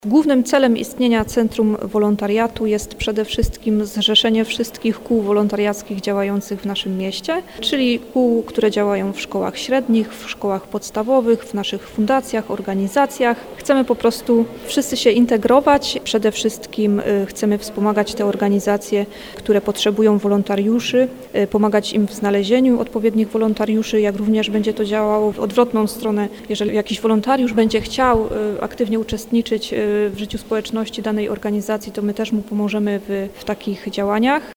Głównym celem istnienia Centrum Wolontariatu jest przede wszystkim zrzeszenie wszystkich kół wolontariackich działających w naszym mieście, czyli kół, które działają w szkołach średnich, w szkołach podstawowych, w naszych fundacjach, organizacjach. Chcemy po prostu wszyscy się integrować. Przede wszystkim chcemy wspomagać te organizacje, które potrzebują wolontariuszy, pomagać im w znalezieniu odpowiednich wolontariuszy, jak również będzie to działało w odwrotną stronę. Jeżeli jakiś wolontariusz będzie chciał aktywnie uczestniczyć w życiu społeczności danej organizacji, to my też mu pomożemy w takich działaniach.